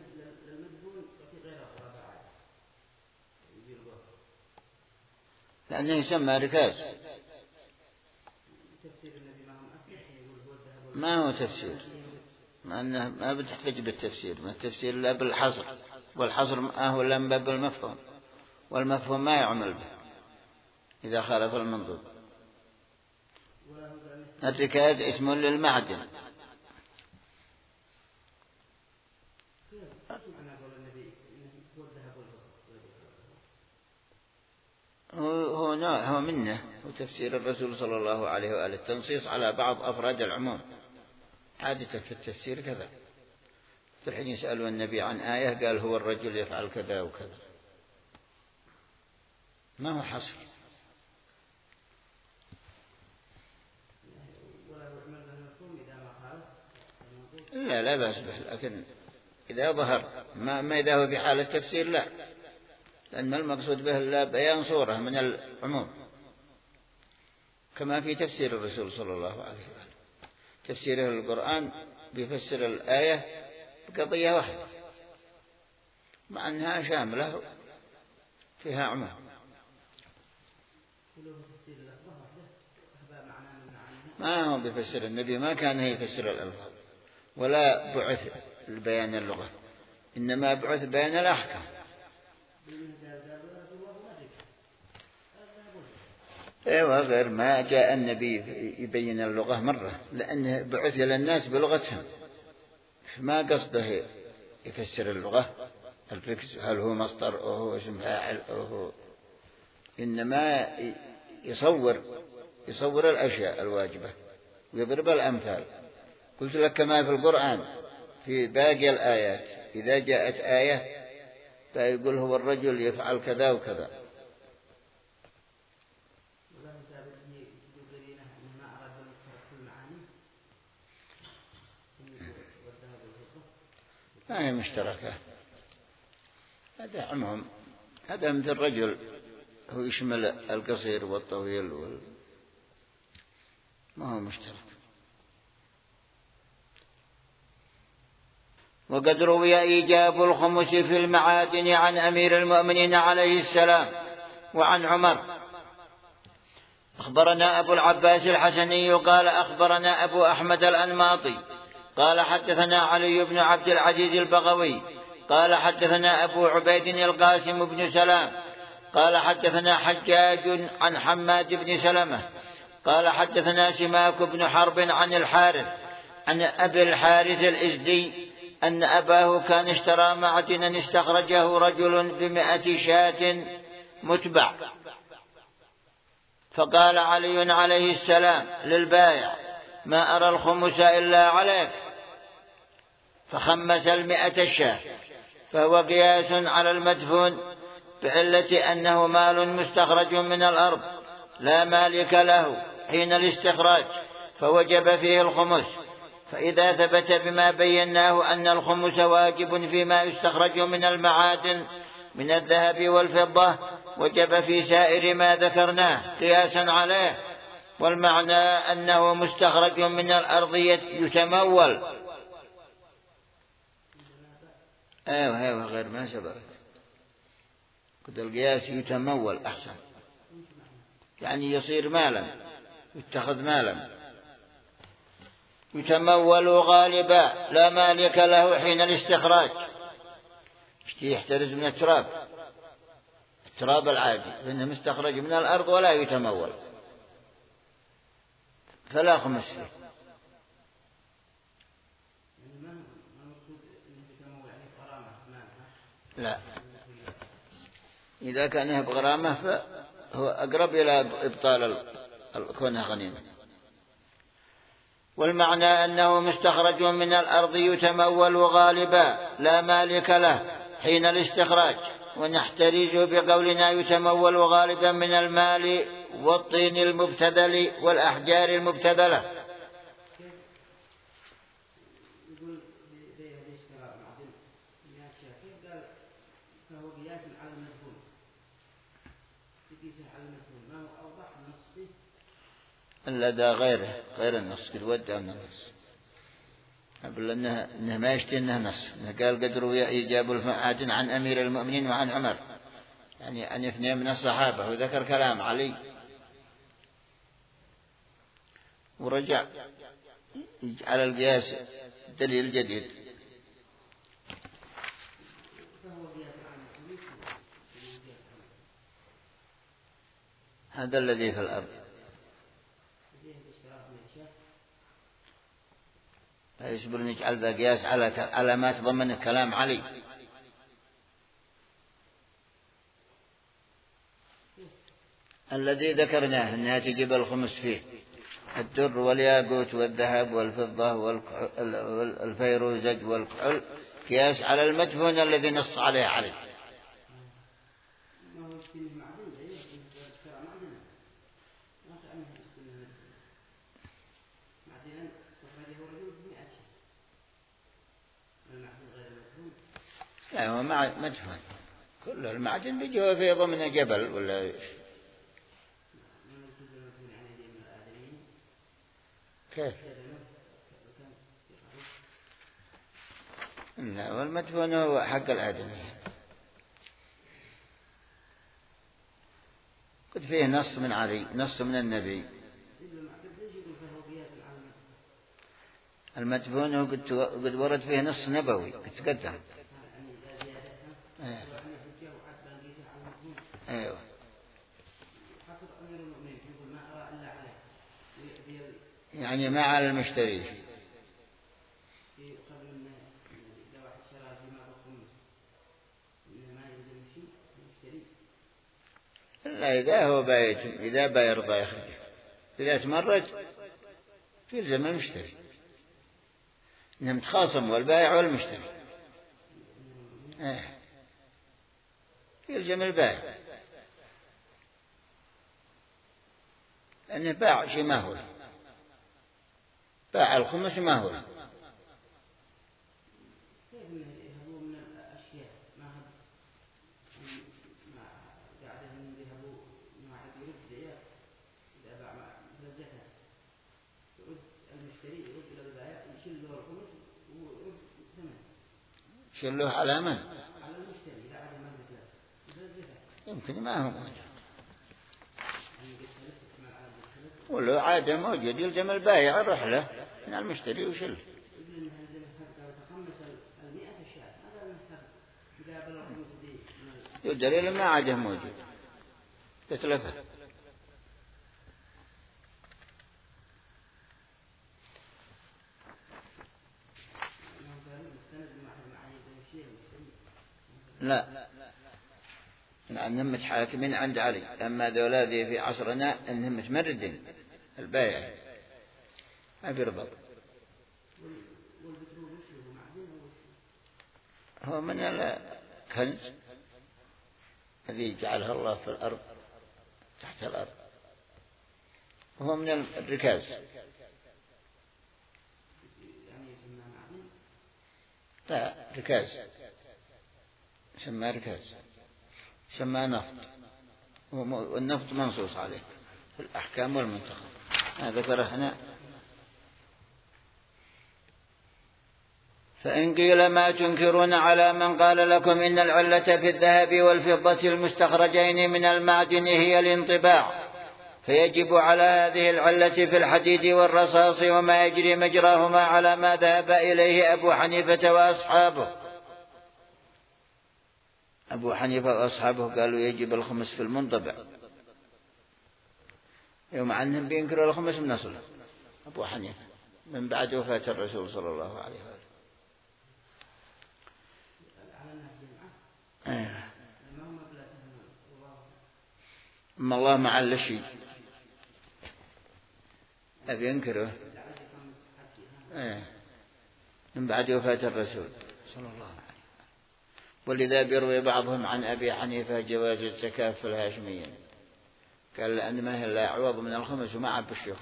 لأنه يسمى ركاز، ما هو تفسير، ما بتحتاج بالتفسير، ما التفسير إلا بالحصر، والحصر ما هو إلا من باب المفهوم، والمفهوم ما يعمل به إذا خالف المنطوق. الركاز اسم للمعدن. هو منه وتفسير الرسول صلى الله عليه وآله التنصيص على بعض أفراد العموم. عادة في التفسير كذا، الحين يسألوا النبي عن آية قال هو الرجل يفعل كذا وكذا، ما هو حصر. لا بأس به، لكن إذا ظهر ما إذا هو بحال التفسير لا، لأن المقصود به لا بيان صورة من العموم، كما في تفسير الرسول صلى الله عليه وسلم. تفسيره القرآن بيفسر الآية بقضية واحدة مع أنها شاملة فيها عموم. ما هو بيفسر، النبي ما كان يفسر الألفاظ ولا بعث لبيان اللغة، إنما بعث بيان الأحكام. ايوه، غير ما جاء النبي يبين اللغة مرة، لأنه بعث إلى الناس بلغتهم، ما قصده يفسر اللغة الركز هل هو مصدر أو هو اسم فاعل أو هو، إنما يصور الأشياء الواجبة ويضرب الأمثال. قلت لك كما في القرآن في باقي الآيات إذا جاءت آية فيقول هو الرجل يفعل كذا وكذا. ما هي مشتركة، هذا عمهم، هذا مثل الرجل هو يشمل القصير والطويل ما هو مشترك. وقد روي إيجاب الخمس في المعادن عن أمير المؤمنين عليه السلام وعن عمر. أخبرنا أبو العباس الحسني قال أخبرنا أبو أحمد الأنماطي قال حدثنا علي بن عبد العزيز البغوي قال حدثنا أبو عبيد القاسم بن سلام قال حدثنا حجاج عن حماد بن سلمة قال حدثنا سماك بن حرب عن الحارث عن أبي الحارث الإزدي أن أباه كان اشترى معدنا استخرجه رجل ب100 شاة متبع، فقال علي عليه السلام للبائع ما أرى الخمس إلا عليك، فخمس 100 شاة، فهو قياس على المدفون بعلة أنه مال مستخرج من الأرض لا مالك له حين الاستخراج، فوجب فيه الخمس. فإذا ثبت بما بيناه أن الخمس واجب فيما يستخرج من المعادن من الذهب والفضة وجب في سائر ما ذكرناه قياسا عليه، والمعنى أنه مستخرج من الأرض يتمول. ايوه غير ما سبق، قد القياس يتمول أحسن، يعني يصير مالا، يتخذ مالا. يتمول غالبا لا مالك له حين الاستخراج، يحترز من التراب العادي، لأنه مستخرج من الأرض ولا يتمول، فلا خمس فيه. لا، إذا كان بغرامة فهو أقرب إلى إبطال كونه غنيمة. والمعنى أنه مستخرج من الأرض يتمول غالبا لا مالك له حين الاستخراج، ونحترز بقولنا يتمول غالبا من المال والطين المبتذل والأحجار المبتذلة. إلا ده غير النص، قد ودع من النص، قبل إنه ما يشتي إنه نص، إنه قال قد روي إيجاب المعادن عن أمير المؤمنين وعن عمر، يعني عن 2 من الصحابة، وذكر كلام علي ورجع على القياس دليل جديد. هذا الذي في الأرض لا يصبر نجعل ذا قياس على ما تضمن كلام علي. الذي ذكرناه أنها تجب الخمس فيه الدر والياقوت والذهب والفضة والفيروزج والكحل قياس على المدفون الذي نص عليه علي. لا هو مدفون كل المعدن بيجي في ضمن جبل ولا كيف؟ لا والمدفون هو حق الآدمي. قد فيه نص من علي نص من النبي. المدفون هو قد ورد فيه نص نبوي قد تقدم. أيوة. يعني ما على المشتري. لا إذا هو بايت إذا بايرضى يخرج إذا تمرد يلزم المشتري. إنهم تخاصم والبائع والمشتري. يلزم البائع أنه باع شيء ما هو باع الخمس ما هو. شلوه على من؟ يمكن ما هو موجود ولو عاد موجود يلزم البائع الرحلة من المشتري وشل. الدليل ما عاده موجود تتلفه. لا لأنهم متحاكمين عند علي. أما ذولادي في عصرنا أنهم متمردين البائع ما بيرضى. هو من الكنز الذي جعلها الله في الأرض تحت الأرض. هو من الركاز. لا ركاز سماه ركاز سماه نفط. والنفط منصوص عليه في الأحكام والمنتخب ذكره هنا. فإن قيل ما تنكرون على من قال لكم إن العلة في الذهب والفضة المستخرجين من المعدن هي الانطباع فيجب على هذه العلة في الحديد والرصاص وما يجري مجراهما على ما ذهب إليه أبو حنيفة وأصحابه. أبو حنيفة وأصحابه قالوا يجب الخمس في المنطبع يوم عنهم بينكروا الخمس من أصله. أبو حنيفة من بعد وفاة الرسول صلى الله عليه وسلم. أما الله مع الشيء أبي ينكره من بعد وفاة الرسول صلى الله عليه وسلم. ولذا بيروي بعضهم عن أبي حنيفة جواز الزكاة في الهاشميين قال لأن ما هي لا عوض من الخمس وما عب الشيخ.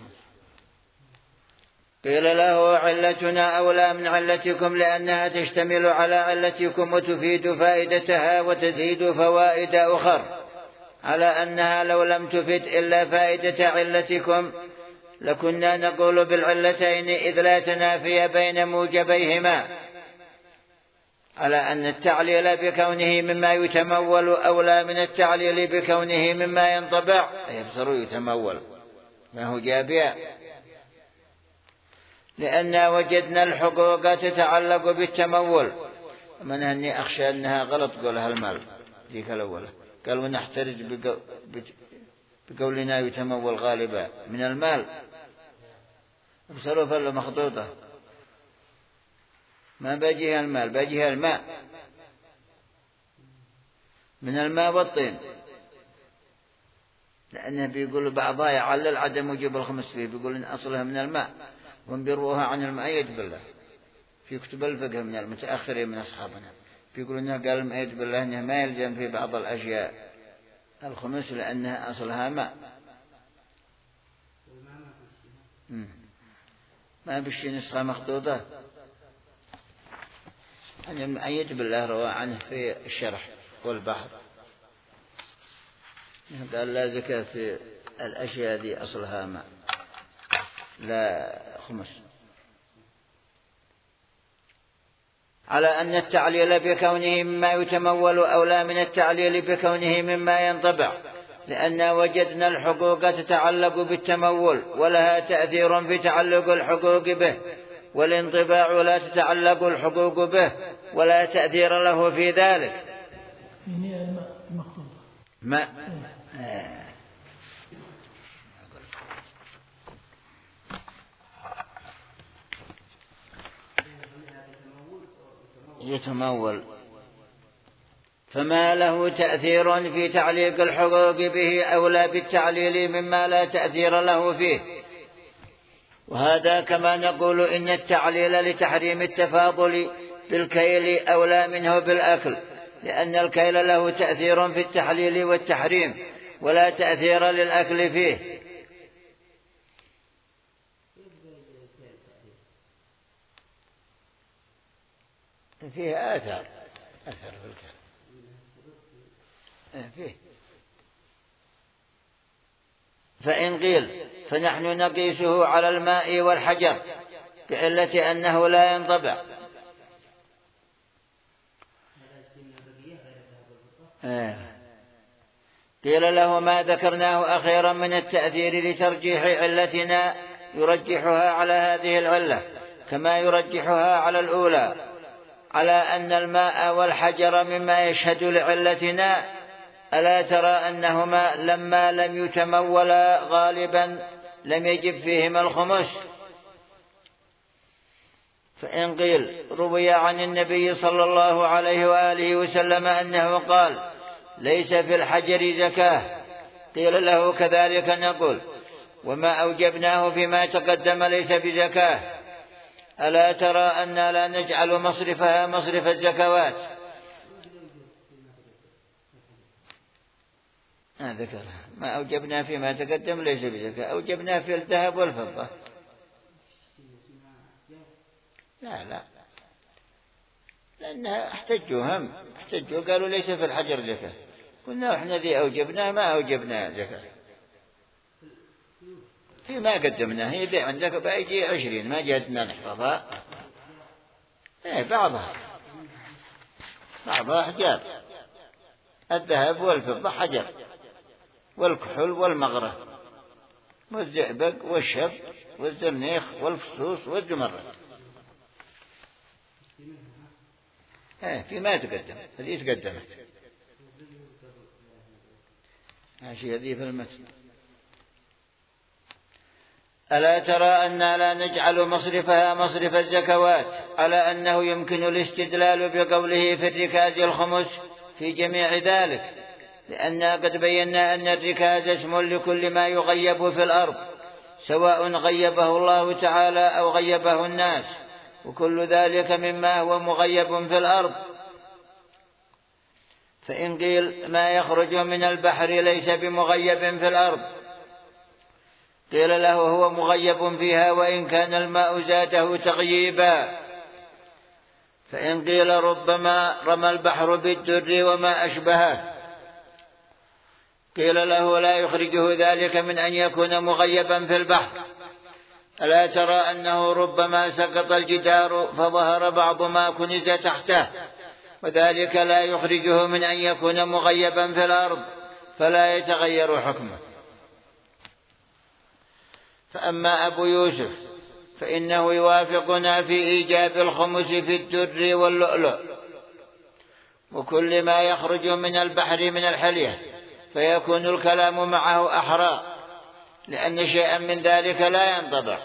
قيل له علتنا أولى من علتكم لأنها تشتمل على علتكم وتفيد فائدتها وتزيد فوائد أخر على أنها لو لم تفد إلا فائدة علتكم لكنا نقول بالعلتين إذ لا تنافي بين موجبيهما على أن التعليل بكونه مما يتمول أولى من التعليل بكونه مما ينطبع يبصر يتمول ما هو جابع لأن وجدنا الحقوق تتعلق بالتمول. من أني أخشى أنها غلط قولها المال ذيك الأولى قال ونحترج بقولنا يتمول غالبا من المال بصرف له مخطوطة ما باجيها المال باجيها الماء من الماء والطين لأنه بيقول بعضها يعلل عدم وجوب الخمس فيه، بيقول إن أصلها من الماء وهم بيروها عن الماء بالله في كتب الفقه من المتأخرين من أصحابنا، بيقول إنها قال المأيد بالله إنه ما يلزم في بعض الأشياء الخمس لأنها أصلها ماء. ما بشي نسخة مخطوطة عن المأيد بالله روى عنه في الشرح والبحر، قال لا زكاة في الأشياء ذي أصلها ماء لا خمس. على أن التعليل بكونه مما يتمول أولى من التعليل بكونه مما ينطبع، لأن وجدنا الحقوق تتعلق بالتمول ولها تأثير في تعلق الحقوق به، والانطباع لا تتعلق الحقوق به ولا تأثير له في ذلك. ماء يتمول، فما له تأثير في تعليق الحقوق به أولى بالتعليل مما لا تأثير له فيه. وهذا كما نقول إن التعليل لتحريم التفاضل بالكيل أولى منه بالأكل، لأن الكيل له تأثير في التحليل والتحريم ولا تأثير للأكل فيه. فيه آثار في الكلام فيه. فإن قيل فنحن نقيسه على الماء والحجر بعلة أنه لا ينطبع. قيل له ما ذكرناه أخيرا من التأثير لترجيح علتنا يرجحها على هذه العلة كما يرجحها على الأولى، على أن الماء والحجر مما يشهد لعلتنا. ألا ترى أنهما لما لم يتمولا غالبا لم يجب فيهما الخمس؟ فإن قيل روي عن النبي صلى الله عليه وآله وسلم أنه قال ليس في الحجر زكاة، قيل له كذلك نقول وما أوجبناه فيما تقدم ليس بزكاة. ألا ترى أننا لا نجعل مصرفها مصرف الزكوات؟ ذكرها ما أوجبنا فيما تقدم ليس بزكاة، أوجبنا في الذهب والفضة. لا لأنها احتجوا قالوا ليس في الحجر زكاة، قلنا احنا ذي أوجبنا ما أوجبنا زكاة فيما قدمناه. هي ذي عندك بأيجي 20 ما جهدنا نحفظها. بعضها حجار، الذهب والفضة حجر، والكحول والمغرة والزئبق والشب والزرنيخ والفصوص والزمرد. فيما تقدم هذه تقدمت ماشي هذه في المتن. ألا ترى أننا لا نجعل مصرفها مصرف الزكوات، على أنه يمكن الاستدلال بقوله في الركاز الخمس في جميع ذلك، لأننا قد بينا أن الركاز اسم لكل ما يغيب في الأرض سواء غيبه الله تعالى أو غيبه الناس، وكل ذلك مما هو مغيب في الأرض. فإن قيل ما يخرج من البحر ليس بمغيب في الأرض، قيل له هو مغيب فيها وإن كان الماء زاده تغييبا. فإن قيل ربما رمى البحر بالدر وما أشبهه، قيل له لا يخرجه ذلك من أن يكون مغيبا في البحر. ألا ترى أنه ربما سقط الجدار فظهر بعض ما كنز تحته، وذلك لا يخرجه من أن يكون مغيبا في الأرض فلا يتغير حكمه. فأما أبو يوسف فإنه يوافقنا في إيجاب الخمس في الدر واللؤلؤ وكل ما يخرج من البحر من الحلية، فيكون الكلام معه أحرى لأن شيئا من ذلك لا ينطبع.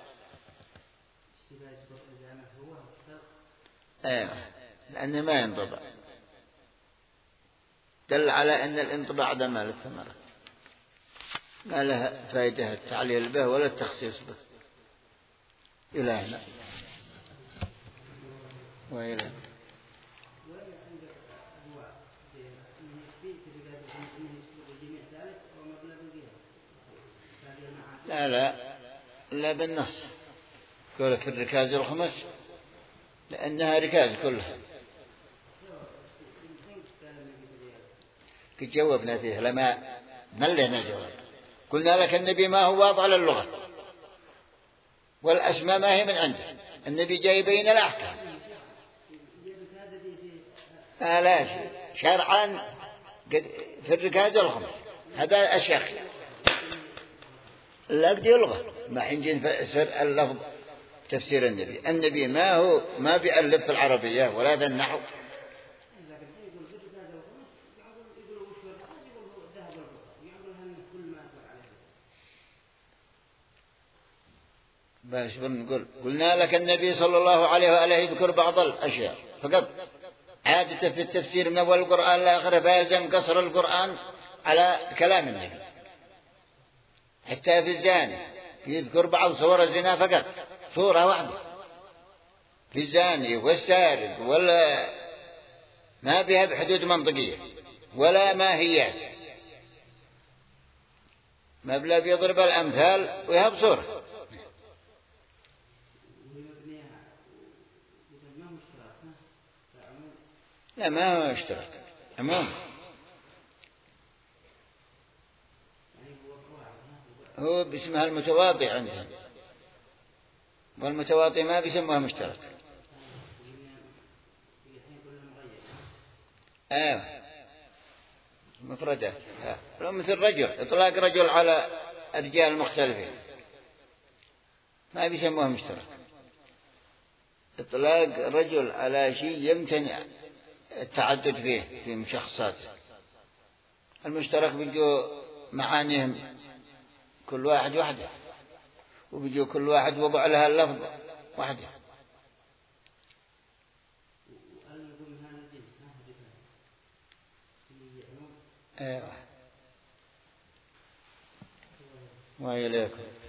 لأنه ما ينطبع، دل على أن الانطباع ضمان الثمرة. ما لها فائدة التعليل به ولا التخصيص به. إلى هنا وإلى لا بالنص قولك الركاز الخمس لأنها ركاز كلها جاوبنا فيه لما ملنا جواب. قلنا لك النبي ما هو واضع للغة والأسماء ما هي من عنده، النبي جاي يبين الأحكام. لا شرعا في الركاز الخمس هذا أشياء لا قد يلغى ما حنجي نفسر اللفظ تفسير النبي ما بيألف في العربية ولا في النحو. باش بنقول قلنا لك النبي صلى الله عليه وآله يذكر بعض الأشياء فقط. عادة في التفسير من أول القرآن لآخره فيلزم قصر القرآن على كلام النبي. حتى في الزاني يذكر بعض صور الزنا فقط صورة واحدة في الزاني والسارق ولا ما بها بحدود منطقية ولا ماهيات، ما بلا بيضرب الأمثال ويهب صورة. لا ما هو اشتراك عموما، هو باسمها المتواضع عندهم والمتواضع ما بيسموها مشترك. مفردات لو مثل رجل إطلاق رجل على الرجال المختلفين ما بيسموها مشترك. إطلاق رجل على شيء يمتنع التعدد فيه في مشخصات. المشترك بيجوا معانيهم كل واحد وحده وبيجوا كل واحد وضع لها اللفظ وحده. ايوه وإليكم.